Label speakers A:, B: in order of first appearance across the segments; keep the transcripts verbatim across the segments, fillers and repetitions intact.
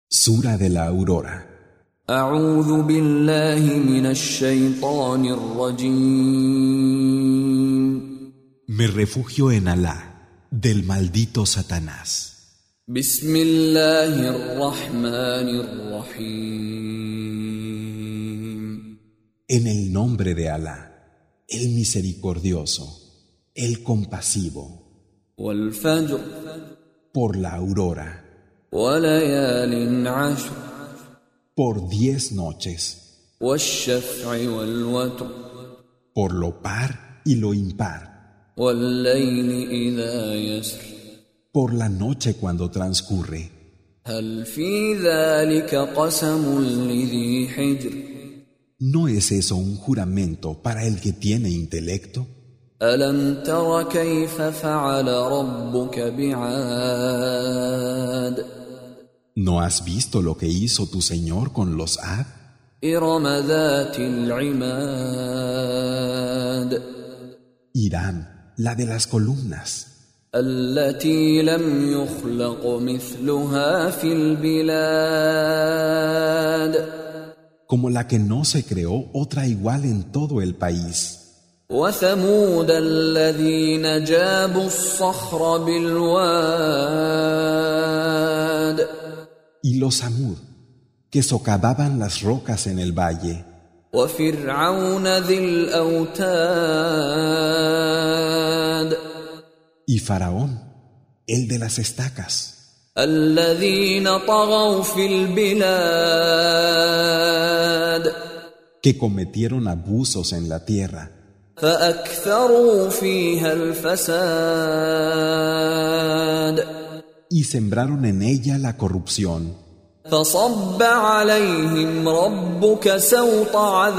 A: Sura de la Aurora.
B: أعوذ بالله من الشيطان الرجيم.
A: Me refugio en Alá, del maldito Satanás.
B: بسم الله الرحمن الرحيم.
A: En el nombre de Alá, el misericordioso, el compasivo.
B: والفجر.
A: Por la aurora.
B: وليال عشر.
A: Por diez noches.
B: والشفع والوتر.
A: Por lo par y lo impar.
B: والليل إذا يسر.
A: Por la noche cuando transcurre.
B: هل في ذلك قسم لذي حجر.
A: ¿No es eso un juramento para el que tiene intelecto?
B: ألم تر كيف فعل ربك بعاد.
A: ¿No has visto lo que hizo tu Señor con los Ad?
B: إرم ذات العماد.
A: Irán, la de las columnas.
B: التي لم يخلق مثلها في البلاد.
A: Como la que no se creó otra igual en todo el país.
B: وثمود الذين جابوا الصخر بالواد.
A: Y los Samud, que socavaban las rocas en el valle.
B: وفرعون ذي الأوتاد.
A: Y Faraón, el de las estacas.
B: الذين طغوا في البلاد.
A: Que cometieron abusos en la tierra.
B: فأكثروا فيها الفساد.
A: Y sembraron en ella la corrupción.
B: فصب عليهم ربك سوط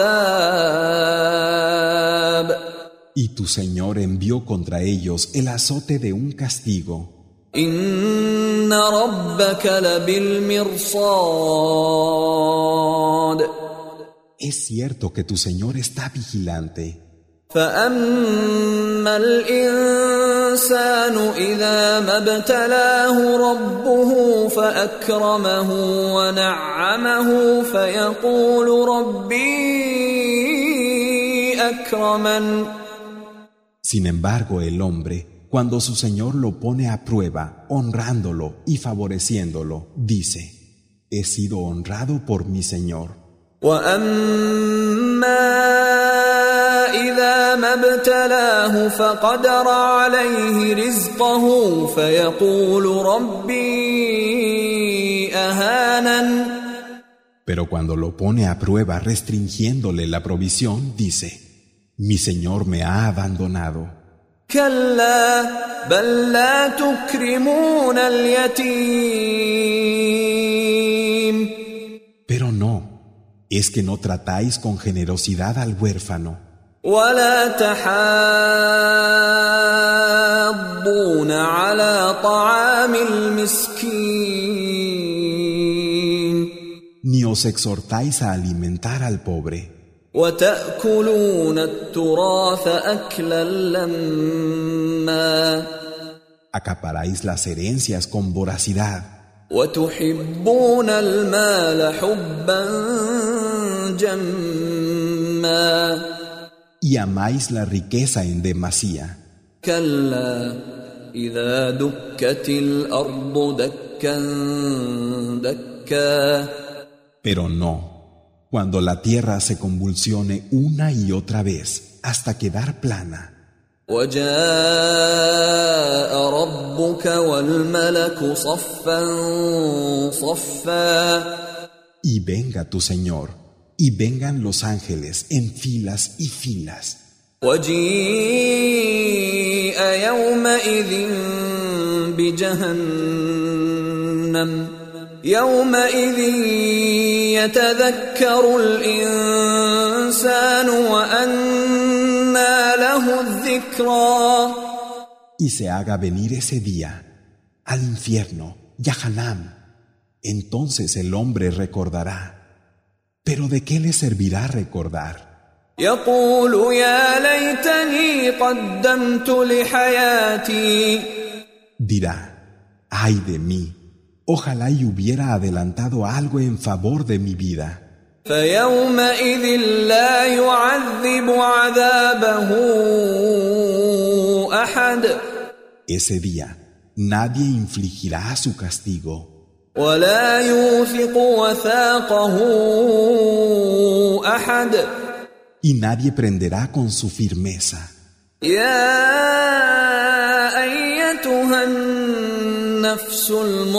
B: عذاب.
A: Y tu Señor envió contra ellos el azote de un castigo.
B: إن ربك لبالمرصاد.
A: Es cierto que tu Señor está vigilante.
B: فأما الإنسان إذا ما ابتلاه ربه فأكرمه ونعمه فيقول ربي أكرمن.
A: Sin embargo, el hombre, cuando su Señor lo pone a prueba, honrándolo y favoreciéndolo, dice: he sido honrado por mi Señor.
B: وأما إذا ما ابتلاه فقدر عليه رزقه فيقول ربي أهانن.
A: Pero cuando lo pone a prueba restringiéndole la provisión, dice: mi Señor me ha abandonado.
B: كلا بل لا تكرمون اليتيم.
A: Pero no, es que no tratáis con generosidad al huérfano.
B: ولا تحاضون على طعام المسكين.
A: Ni os exhortáis a alimentar al pobre.
B: وتأكلون التراث أكلا لما.
A: Acaparáis las herencias con voracidad.
B: وتحبون المال حبا جما.
A: Y amáis la riqueza en demasía.
B: كلا إذا دكت الأرض دكا دكا.
A: Pero no, cuando la tierra se convulsione una y otra vez hasta quedar plana.
B: وجاء ربك والملك صفا صفا.
A: Y venga tu Señor, y vengan los ángeles en filas y filas.
B: وجيء يومئذ بجهنم. يومئذ يتذكر الإنسان وأنى له الذكرى.
A: Y se haga venir ese día, al infierno, Yahanam. Entonces el hombre recordará. ¿Pero de qué le servirá recordar?
B: يقول يا ليتني قدمت لحياتي.
A: Dirá: ay de mí, Ojalá y hubiera adelantado algo en favor de mi vida.
B: فيومئذ لا يعذب عذابه أحد
A: Ese día nadie infligirá su castigo
B: ولا يوثق وثاقه أحد
A: y nadie prenderá con su firmeza.
B: يا أيتها النفس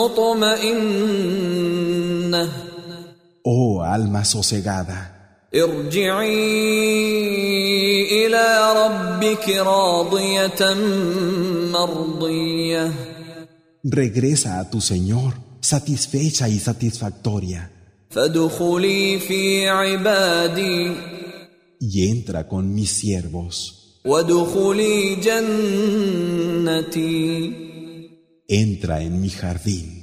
B: المطمئنة
A: Oh alma sosegada,
B: ارجعي إلى ربك راضية مرضية
A: regresa a tu Señor satisfecha y satisfactoria
B: فادخلي في عبادي
A: y entra con mis siervos.
B: وادخلي جنتي
A: Entra en mi jardín.